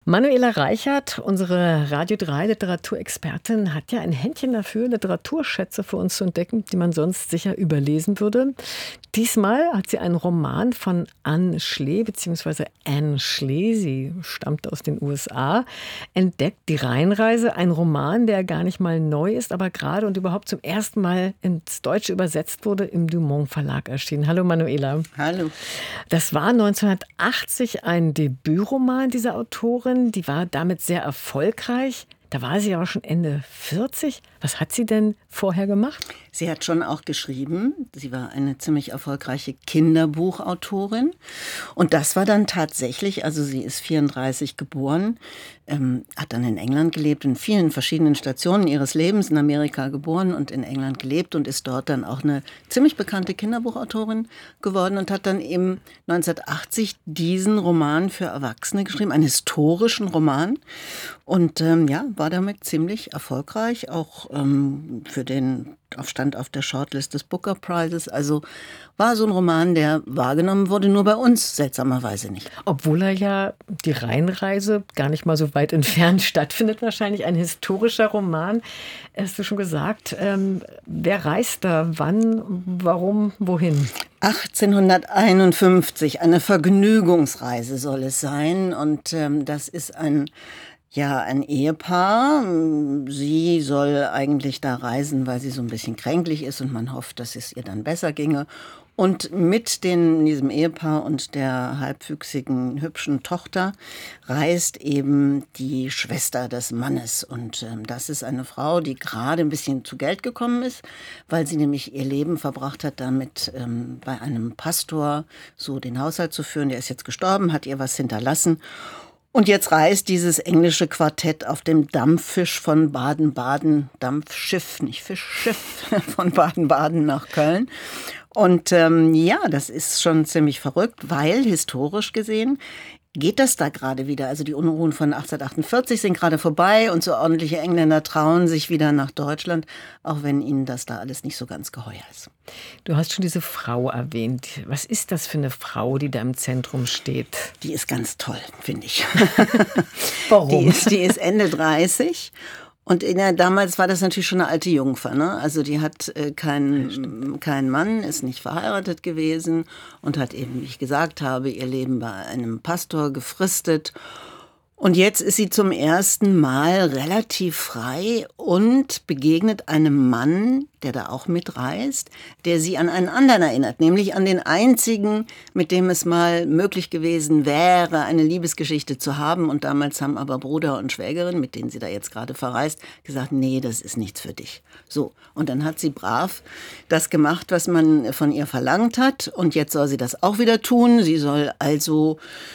Manuela Reichert, unsere Radio 3 Literaturexpertin, hat ja ein Händchen dafür, Literaturschätze für uns zu entdecken, die man sonst sicher überlesen würde. Diesmal hat sie einen Roman von Anne Schlee, beziehungsweise Anne Schlee, sie stammt aus den USA, entdeckt. Die Rheinreise, ein Roman, der gar nicht mal neu ist, aber gerade und überhaupt zum ersten Mal ins Deutsche übersetzt wurde, im Dumont Verlag erschienen. Hallo Manuela. Hallo. Das war 1980 ein Debütroman dieser Autorin. Die war damit sehr erfolgreich. Da war sie aber schon Ende 40. Was hat sie denn vorher gemacht? Sie hat schon auch geschrieben. Sie war eine ziemlich erfolgreiche Kinderbuchautorin. Und das war dann tatsächlich, also sie ist 34 geboren, hat dann in England gelebt, in vielen verschiedenen Stationen ihres Lebens, in Amerika geboren und in England gelebt und ist dort dann auch eine ziemlich bekannte Kinderbuchautorin geworden und hat dann eben 1980 diesen Roman für Erwachsene geschrieben, einen historischen Roman. Und war damit ziemlich erfolgreich, auch stand auf der Shortlist des Booker Prizes. Also war so ein Roman, der wahrgenommen wurde, nur bei uns seltsamerweise nicht. Obwohl er ja die Rheinreise gar nicht mal so weit entfernt stattfindet, wahrscheinlich ein historischer Roman. Hast du schon gesagt, wer reist da, wann, warum, wohin? 1851, eine Vergnügungsreise soll es sein. Und das ist ein Ehepaar. Sie soll eigentlich da reisen, weil sie so ein bisschen kränklich ist und man hofft, dass es ihr dann besser ginge. Und mit diesem Ehepaar und der halbwüchsigen, hübschen Tochter reist eben die Schwester des Mannes. Und das ist eine Frau, die gerade ein bisschen zu Geld gekommen ist, weil sie nämlich ihr Leben verbracht hat, damit bei einem Pastor so den Haushalt zu führen. Der ist jetzt gestorben, hat ihr was hinterlassen. Und jetzt reist dieses englische Quartett auf dem Dampfschiff von Baden-Baden, Dampfschiff, nicht Fischschiff, von Baden-Baden nach Köln. Und das ist schon ziemlich verrückt, weil historisch gesehen geht das da gerade wieder. Also die Unruhen von 1848 sind gerade vorbei und so ordentliche Engländer trauen sich wieder nach Deutschland, auch wenn ihnen das da alles nicht so ganz geheuer ist. Du hast schon diese Frau erwähnt. Was ist das für eine Frau, die da im Zentrum steht? Die ist ganz toll, finde ich. Warum? Die ist Ende 30. Und damals war das natürlich schon eine alte Jungfer, ne? Also die hat keinen Mann, ist nicht verheiratet gewesen und hat eben, wie ich gesagt habe, ihr Leben bei einem Pastor gefristet. Und jetzt ist sie zum ersten Mal relativ frei und begegnet einem Mann, der da auch mitreist, der sie an einen anderen erinnert, nämlich an den einzigen, mit dem es mal möglich gewesen wäre, eine Liebesgeschichte zu haben. Und damals haben aber Bruder und Schwägerin, mit denen sie da jetzt gerade verreist, gesagt, nee, das ist nichts für dich. So, und dann hat sie brav das gemacht, was man von ihr verlangt hat. Und jetzt soll sie das auch wieder tun. Sie soll also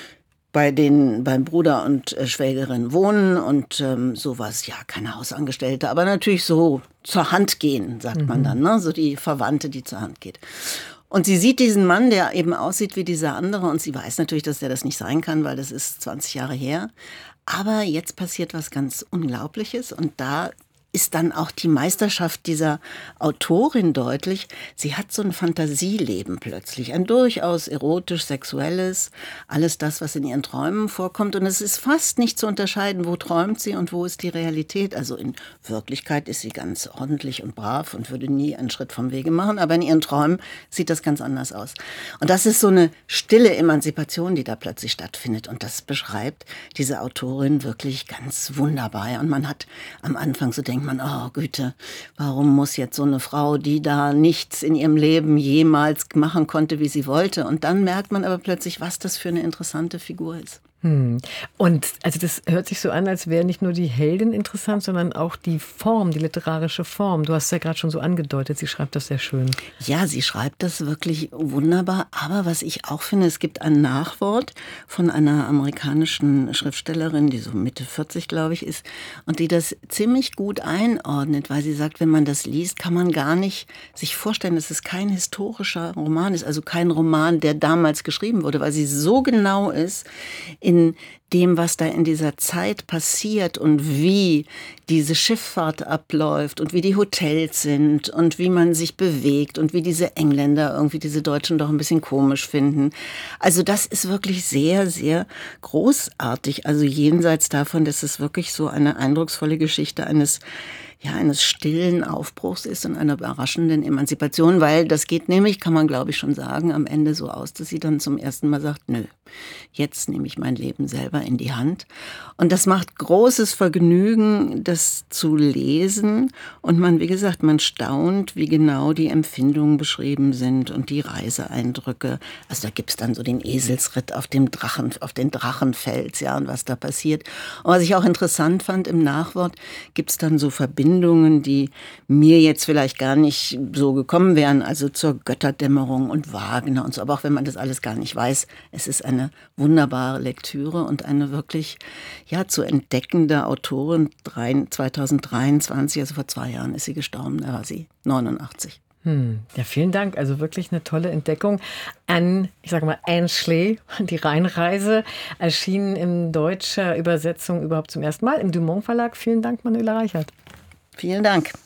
beim Bruder und Schwägerin wohnen und sowas, keine Hausangestellte, aber natürlich so zur Hand gehen, sagt man dann, ne? So die Verwandte, die zur Hand geht. Und sie sieht diesen Mann, der eben aussieht wie dieser andere und sie weiß natürlich, dass der das nicht sein kann, weil das ist 20 Jahre her. Aber jetzt passiert was ganz Unglaubliches und da ist dann auch die Meisterschaft dieser Autorin deutlich. Sie hat so ein Fantasieleben plötzlich, ein durchaus erotisch-sexuelles, alles das, was in ihren Träumen vorkommt. Und es ist fast nicht zu unterscheiden, wo träumt sie und wo ist die Realität. Also in Wirklichkeit ist sie ganz ordentlich und brav und würde nie einen Schritt vom Wege machen, aber in ihren Träumen sieht das ganz anders aus. Und das ist so eine stille Emanzipation, die da plötzlich stattfindet. Und das beschreibt diese Autorin wirklich ganz wunderbar. Und man hat am Anfang so denkt man, oh Güte, warum muss jetzt so eine Frau, die da nichts in ihrem Leben jemals machen konnte, wie sie wollte? Und dann merkt man aber plötzlich, was das für eine interessante Figur ist. Und also das hört sich so an, als wäre nicht nur die Heldin interessant, sondern auch die Form, die literarische Form. Du hast es ja gerade schon so angedeutet, sie schreibt das sehr schön. Ja, sie schreibt das wirklich wunderbar. Aber was ich auch finde, es gibt ein Nachwort von einer amerikanischen Schriftstellerin, die so Mitte 40, glaube ich, ist, und die das ziemlich gut einordnet, weil sie sagt, wenn man das liest, kann man gar nicht sich vorstellen, dass es kein historischer Roman ist, also kein Roman, der damals geschrieben wurde, weil sie so genau ist in in dem, was da in dieser Zeit passiert und wie diese Schifffahrt abläuft und wie die Hotels sind und wie man sich bewegt und wie diese Engländer irgendwie diese Deutschen doch ein bisschen komisch finden. Also das ist wirklich sehr, sehr großartig. Also jenseits davon, dass es wirklich so eine eindrucksvolle Geschichte eines stillen Aufbruchs ist und einer überraschenden Emanzipation, weil das geht nämlich, kann man glaube ich schon sagen, am Ende so aus, dass sie dann zum ersten Mal sagt, nö, jetzt nehme ich mein Leben selber in die Hand. Und das macht großes Vergnügen, das zu lesen. Und man, wie gesagt, man staunt, wie genau die Empfindungen beschrieben sind und die Reiseeindrücke. Also da gibt's dann so den Eselsritt auf den Drachenfels, ja, und was da passiert. Und was ich auch interessant fand, im Nachwort gibt's dann so Verbindungen, die mir jetzt vielleicht gar nicht so gekommen wären, also zur Götterdämmerung und Wagner und so. Aber auch wenn man das alles gar nicht weiß, es ist eine wunderbare Lektüre und eine wirklich, zu entdeckende Autorin. 2023, also vor 2 Jahren ist sie gestorben, da war sie 89. Ja, vielen Dank. Also wirklich eine tolle Entdeckung. Anne Schlee, die Rheinreise, erschienen in deutscher Übersetzung überhaupt zum ersten Mal im Dumont Verlag. Vielen Dank, Manuela Reichert. Vielen Dank.